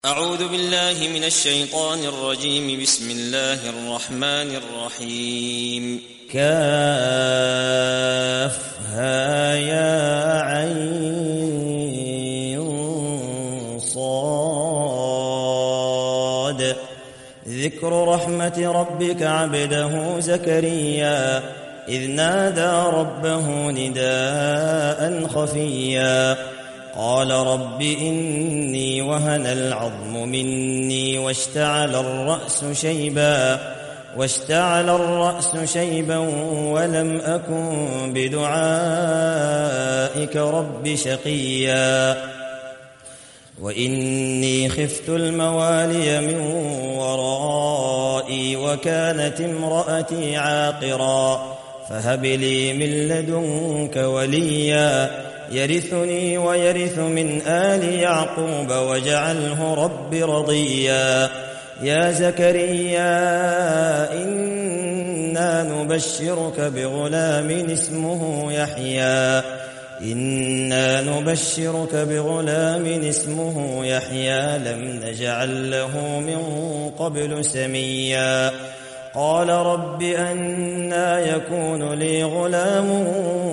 أعوذ بالله من الشيطان الرجيم. بسم الله الرحمن الرحيم. كافها يا عين صاد ذكر رحمة ربك عبده زكريا إذ نادى ربه نداء خفيا قال رب إني وهن العظم مني واشتعل الرأس شيبا ولم أكن بدعائك رب شقيا وإني خفت الموالي من ورائي وكانت امرأتي عاقرا فهب لي من لدنك وليا يرثني ويرث من آل يعقوب واجعله رب رضيا يا زكريا إنا نبشرك بغلام اسمه يحيى لم نجعل له من قبل سميا قال رب أنى يكون لي غلام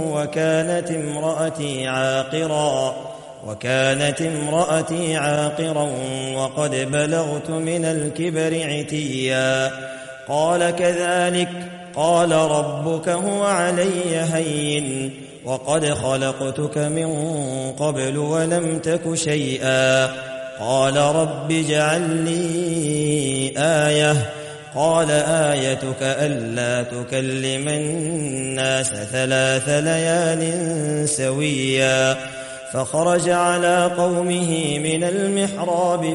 وكانت امرأتي عاقرا وقد بلغت من الكبر عتيا قال كذلك قال ربك هو علي هين وقد خلقتك من قبل ولم تك شيئا قال رب اجعل لي آية قال آيتك ألا تكلم الناس 3 ليال سويا فخرج على قومه من المحراب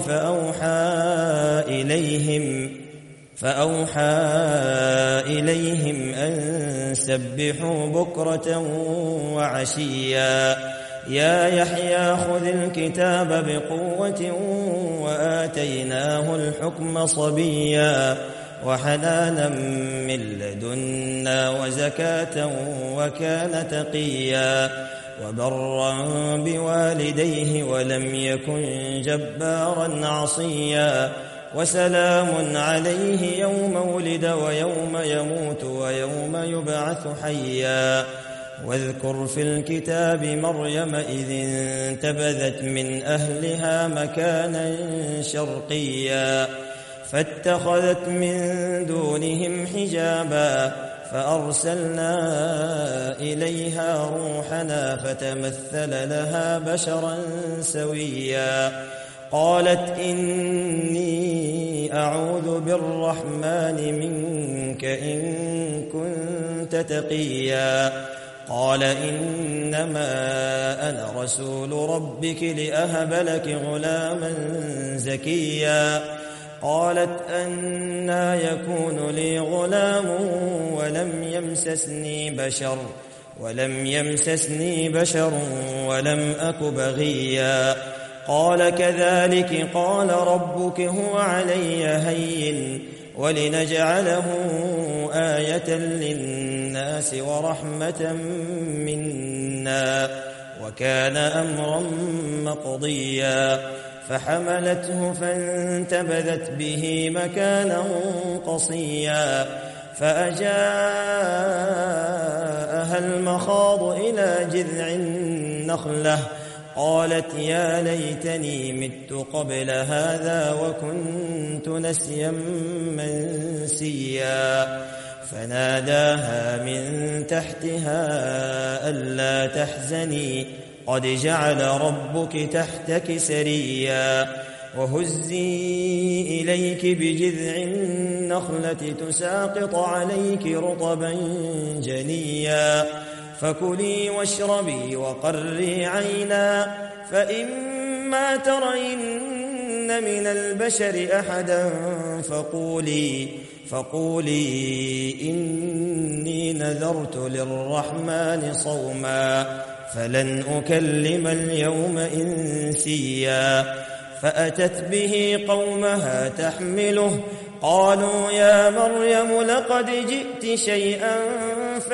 فأوحى إليهم أن سبحوا بكرة وعشيا يا يحيى خذ الكتاب بقوة وآتيناه الحكم صبيا وحنانا من لدنا وزكاة وكان تقيا وبرا بوالديه ولم يكن جبارا عصيا وسلام عليه يوم ولد ويوم يموت ويوم يبعث حيا واذكر في الكتاب مريم إذ انتبذت من أهلها مكانا شرقيا فاتخذت من دونهم حجابا فأرسلنا إليها روحنا فتمثل لها بشرا سويا قالت إني أعوذ بالرحمن منك إن كنت تقيا قال إنما أنا رسول ربك لأهب لك غلاما زكيا قالت أنى يكون لي غلام ولم يمسسني بشر ولم أك بغيا قال كذلك قال ربك هو علي هين ولنجعله آية للناس ورحمة منا وكان أمرا مقضيا فحملته فانتبذت به مكانا قصيا فأجاءها المخاض إلى جذع النخلة قالت يا ليتني مت قبل هذا وكنت نسيا منسيا فناداها من تحتها ألا تحزني قد جعل ربك تحتك سريا وهزي إليك بجذع النخلة تساقط عليك رطبا جنيا فكلي واشربي وقري عينا فإما ترين من البشر أحدا فقولي إني نذرت للرحمن صوما فلن أكلم اليوم إنسيا فأتت به قومها تحمله قالوا يا مريم لقد جئت شيئا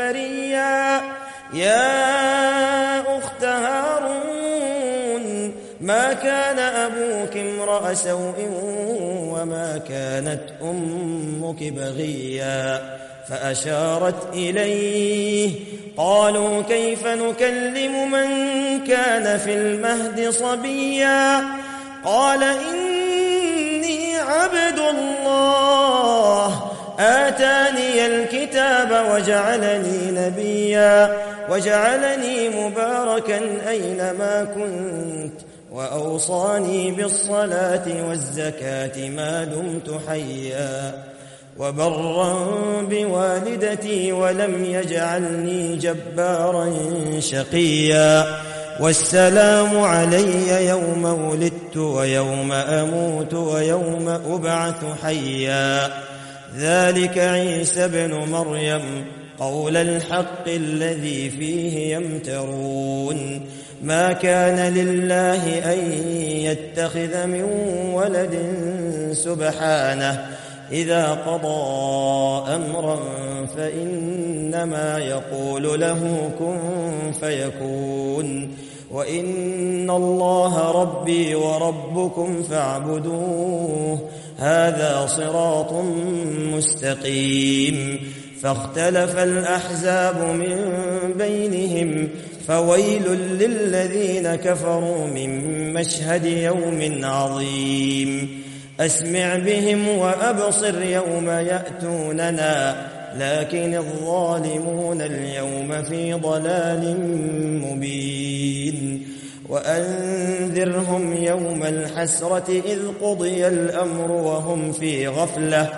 فريا يا أخت هارون ما كان أبوك امرأ سوء وما كانت أمك بغيا فأشارت إليه. قالوا كيف نكلم من كان في المهد صبيا قال إني عبد الله آتاني الكتاب وجعلني نبيا وجعلني مباركا أينما كنت وأوصاني بالصلاة والزكاة ما دمت حيا وبرا بوالدتي ولم يجعلني جبارا شقيا والسلام علي يوم ولدت ويوم أموت ويوم أبعث حيا ذلك عيسى ابن مريم قول الحق الذي فيه يمترون ما كان لله أن يتخذ من ولد سبحانه إذا قضى أمرا فإنما يقول له كن فيكون وإن الله ربي وربكم فاعبدوه هذا صراط مستقيم. فاختلف الأحزاب من بينهم فويل للذين كفروا من مشهد يوم عظيم. أسمع بهم وأبصر يوم يأتوننا لكن الظالمون اليوم في ضلال مبين. وأنذرهم يوم الحسرة إذ قضي الأمر وهم في غفلة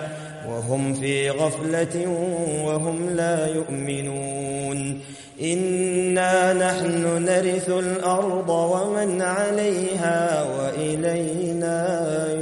وهم لا يؤمنون. إنا نحن نرث الأرض ومن عليها وإلينا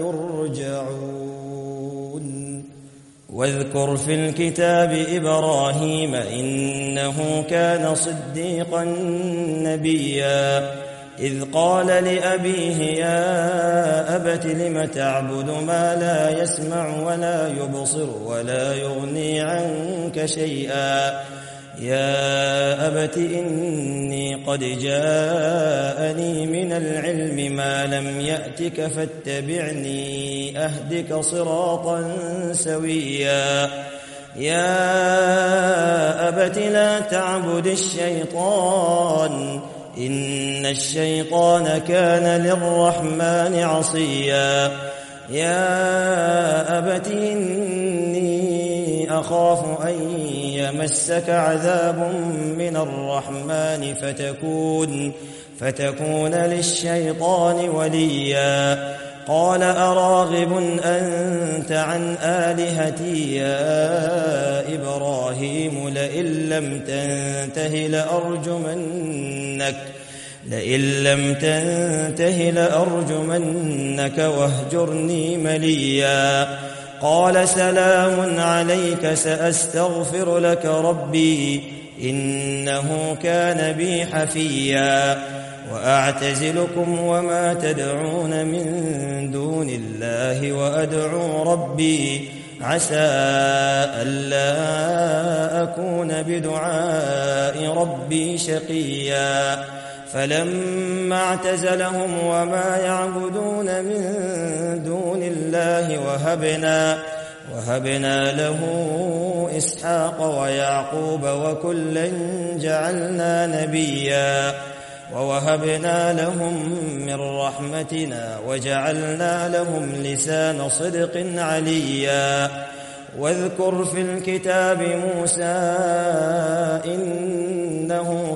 يرجعون. واذكر في الكتاب إبراهيم إنه كان صديقا نبيا إذ قال لأبيه يا أبت لم تعبد ما لا يسمع ولا يبصر ولا يغني عنك شيئا يا أبت إني قد جاءني من العلم ما لم يأتك فاتبعني أهدك صراطا سويا يا أبت لا تعبد الشيطان إن الشيطان كان للرحمن عصيا يا أبت إني أخاف أن يمسك عذاب من الرحمن فتكون للشيطان وليا قال أراغب أنت عن آلهتي يا إبراهيم لئن لم تنته لأرجمنك واهجرني مليا قال سلام عليك سأستغفر لك ربي إنه كان بي حفيا وأعتزلكم وما تدعون من دون الله وأدعو ربي عسى ألا أكون بدعاء ربي شقيا فلما اعتزلهم وما يعبدون من دون الله وهبنا له إسحاق ويعقوب وكلا جعلنا نبيا ووهبنا لهم من رحمتنا وجعلنا لهم لسان صدق عليا واذكر في الكتاب موسى إنه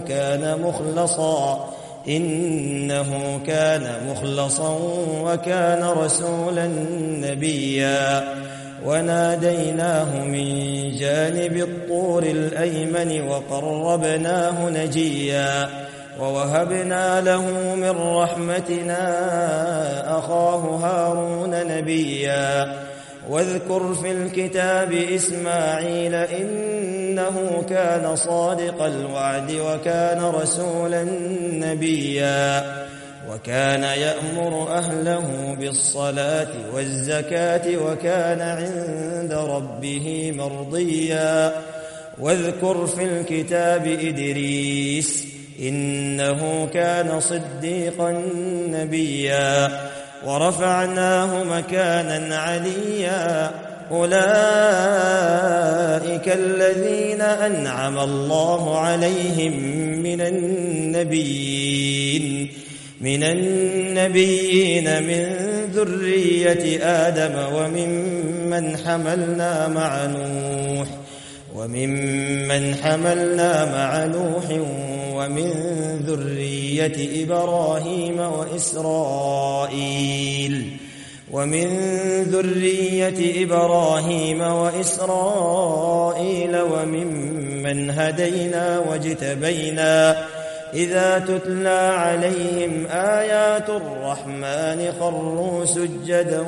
كان مخلصا وكان رسولا نبيا وناديناه من جانب الطور الأيمن وقربناه نجيا ووهبنا له من رحمتنا أخاه هارون نبيا واذكر في الكتاب إسماعيل إنه كان صادق الوعد وكان رسولا نبيا وكان يأمر أهله بالصلاة والزكاة وكان عند ربه مرضيا واذكر في الكتاب إدريس إنه كان صديقا نبيا ورفعناه مكانا عليا أولئك الذين أنعم الله عليهم من النبيين من ذرية آدم وممن حملنا مع نوح ومن ذرية إبراهيم وإسرائيل وممن هدينا واجتبينا إذا تتلى عليهم آيات الرحمن خروا سجدا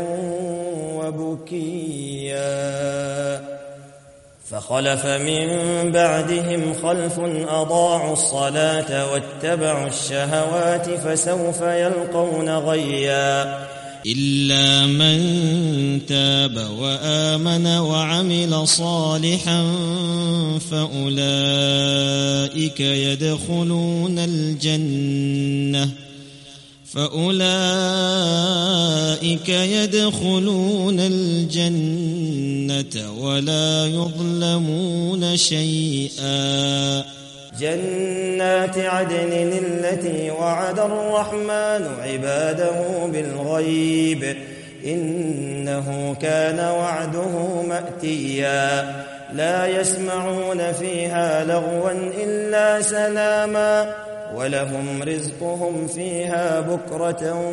وبكيا فخلف من بعدهم خلف أضاعوا الصلاة واتبعوا الشهوات فسوف يلقون غيا إلا من تاب وآمن وعمل صالحا فأولئك يدخلون الجنة ولا يظلمون شيئا جنات عدن التي وعد الرحمن عباده بالغيب إنه كان وعده مأتيا لا يسمعون فيها لغوا إلا سلاما ولهم رزقهم فيها بكرة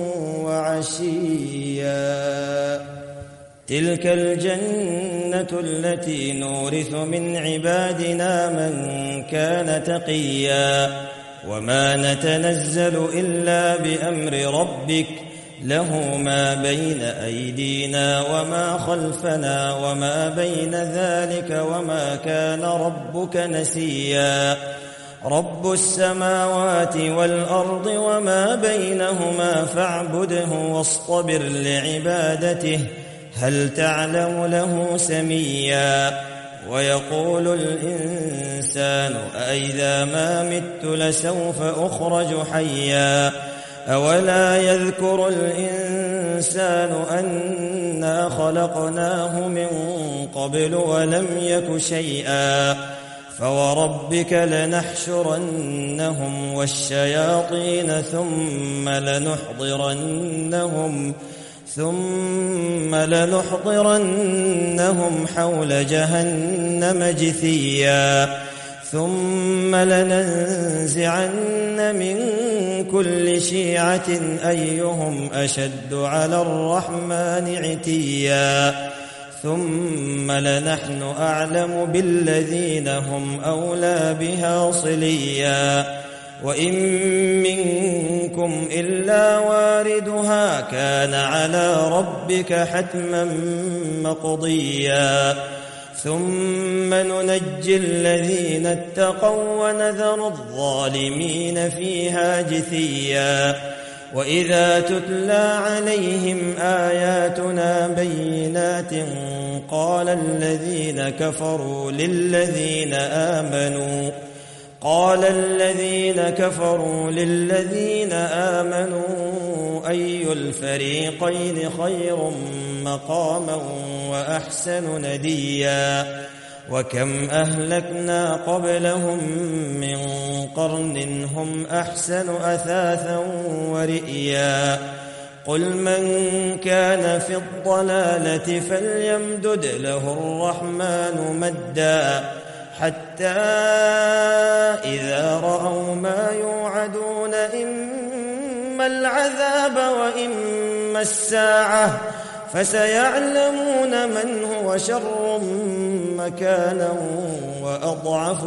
وعشيا تلك الجنة التي نورث من عبادنا من كان تقيا وما نتنزل إلا بأمر ربك له ما بين أيدينا وما خلفنا وما بين ذلك وما كان ربك نسيا رب السماوات والأرض وما بينهما فاعبده واصطبر لعبادته هل تعلم له سميا ويقول الإنسان أإذا ما مت لسوف أخرج حيا أولا يذكر الإنسان أنا خلقناه من قبل ولم يك شيئا فوربك لنحشرنهم والشياطين ثم لنحضرنهم حول جهنم جثيا ثم لننزعن من كل شيعة أيهم أشد على الرحمن عتيا ثم لنحن أعلم بالذين هم أولى بها صليا وإن منكم إلا واردها كان على ربك حتما مقضيا ثم ننجي الذين اتقوا ونذر الظالمين فيها جثيا وإذا تتلى عليهم آياتنا بينات قال الذين كفروا للذين آمنوا أي الفريقين خير مقاما وأحسن نديا وكم أهلكنا قبلهم من قرن هم أحسن أثاثا ورئيا قل من كان في الضلالة فليمدد له الرحمن مدا حتى إذا رأوا ما يوعدون إما العذاب وإما الساعة فسيعلمون من هو شر مكانا وأضعف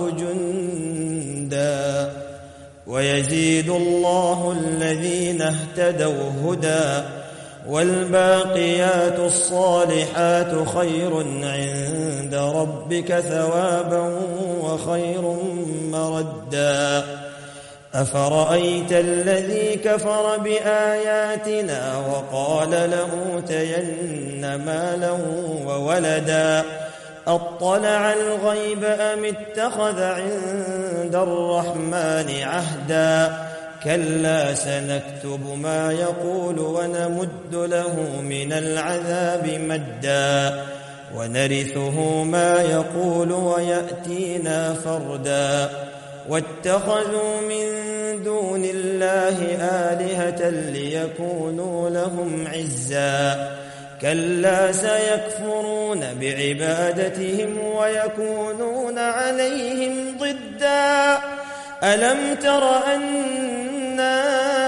جندا ويزيد الله الذين اهتدوا هدى والباقيات الصالحات خير عند ربك ثوابا وخير مردا أفرأيت الذي كفر بآياتنا وقال لأوتين مالا وولدا أطلع الغيب أم اتخذ عند الرحمن عهدا كلا سنكتب ما يقول ونمد له من العذاب مدا ونرثه ما يقول ويأتينا فردا واتخذوا من دون الله آلهة ليكونوا لهم عزا كلا سيكفرون بعبادتهم ويكونون عليهم ضدا ألم تر أنا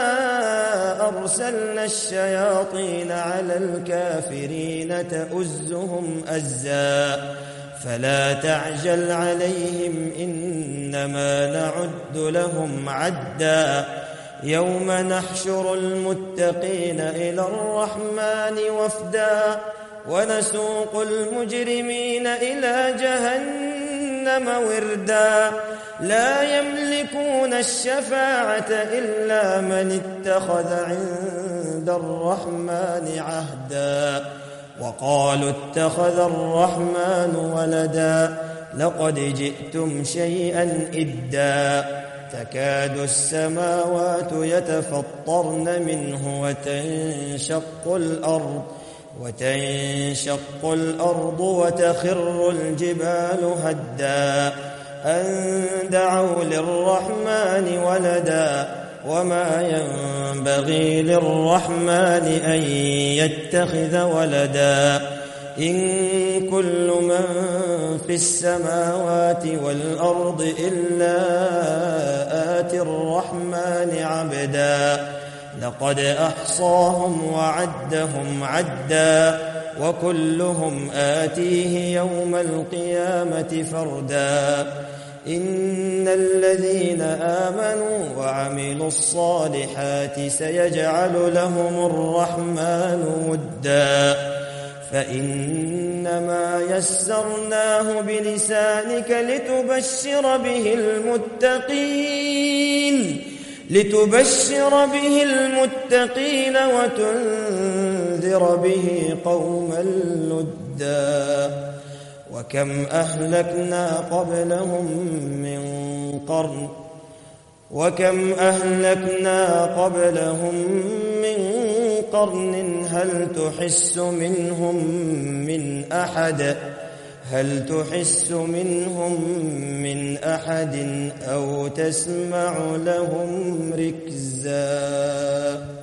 أرسلنا الشياطين على الكافرين تؤزهم أزا فلا تعجل عليهم إنما نعد لهم عدا يوم نحشر المتقين إلى الرحمن وفدا ونسوق المجرمين إلى جهنم وردا لا يملكون الشفاعة إلا من اتخذ عند الرحمن عهدا وقالوا اتخذ الرحمن ولدا لقد جئتم شيئا إدا تكاد السماوات يتفطرن منه وتنشق الأرض وتخر الجبال هدا أن دعوا للرحمن ولدا وما ينبغي للرحمن أن يتخذ ولدا إن كل من في السماوات والأرض إلا آتي الرحمن عبدا لقد أحصاهم وعدهم عدا وكلهم آتيه يوم القيامة فردا إن الذين آمنوا وعملوا الصالحات سيجعل لهم الرحمن ودا فإنما يسرناه بلسانك لتبشر به المتقين وتنذر به قوما لدا وكم أهلكنا قبلهم من قرن هل تحس منهم من أحد أو تسمع لهم ركزا